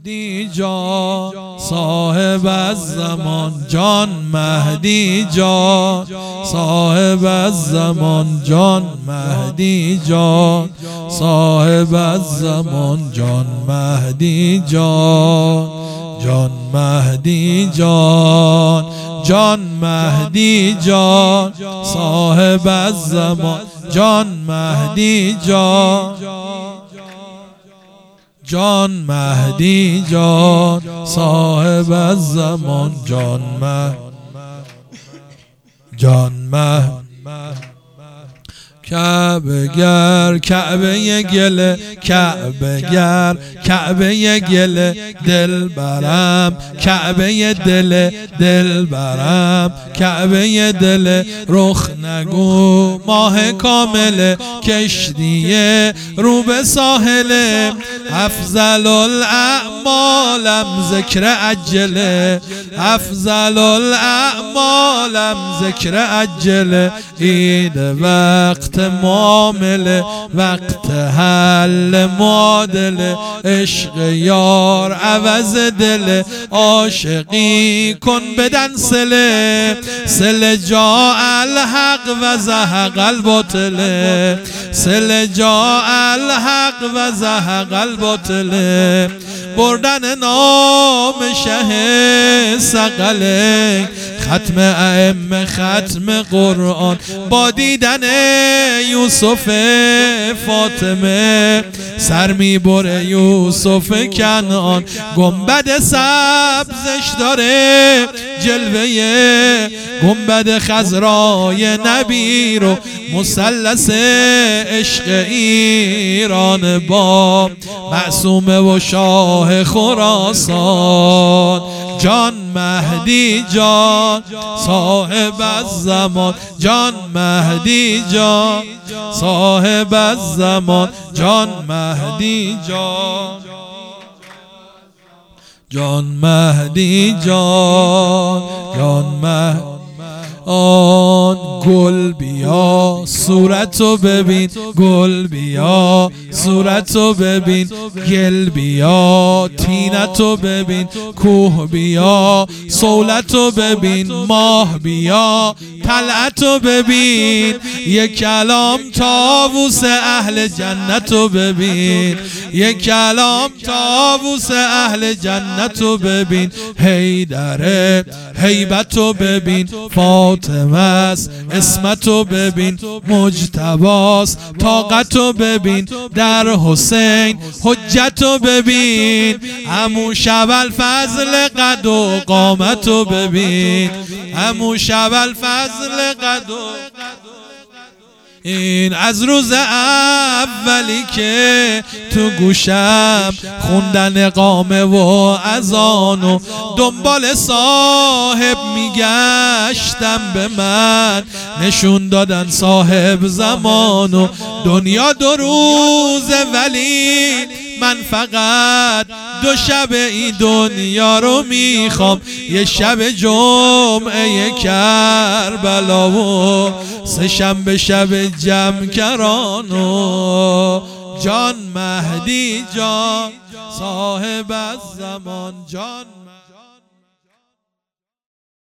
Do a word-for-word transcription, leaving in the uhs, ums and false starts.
مهدی جان صاحب الزمان جان مهدی جان صاحب الزمان جان مهدی جان صاحب الزمان جان مهدی جان جان مهدی جان جان مهدی جان صاحب الزمان جان مهدی جان جان مهدی جان صاحب الزمان جان مهدی جان مهدی کعبه گر کعبه گله کعبه گر کعبه گله دل برم کعبه دل دل برم کعبه دل رخ نگو ماه کامله کشتیه رو به ساحله افضل الاعمالم ذکر عجله افضل الاعمالم ذکر عجله عید وقت معامله وقت حل معادله عشق یار عوض دل عاشقی کن بدن سله سل جا الحق و زهق الباطل سل جا الحق و زهق الباطل بردن نام شه ثقله ختم ائمه ختم قرآن با دیدن یوسف فاطمه سر میبره یوسف کنعان گنبد سبزش داره جلوه گنبد خضرای نبی رو مثلث عشق ایران با معصومه و شاه خراسان جان مهدی جان صاحب الزمان جان مهدی جان صاحب الزمان جان مهدی جان جان مهدی جان جان مهدی آن گل بیا صورتو ببین گل بیا صورتو ببین گل بیا تینتو ببین کوه بیا صولتو ببین ماه بیا طلعتو ببین یک کلام طاووس اهل جنتو ببین یک کلام طاووس اهل جنتو ببین حیدره هیبتو ببین فاطمه است اسمتو ببین مجتباست طاقتو ببین در حسین حجتو ببین عمو شب الفضل قد و قامتو ببین عمو شب الفضل قد و این از روز اولی که تو گوشم خوندن قامه و اذان و دنبال صاحب میگشتم به من نشون دادن صاحب زمان و دنیا دو روز ولی من فقط دو شب این دنیا رو میخوام یه شب جمعه کربلا و سه شنبه شب جمع کرانو جان مهدی جان صاحب الزمان جان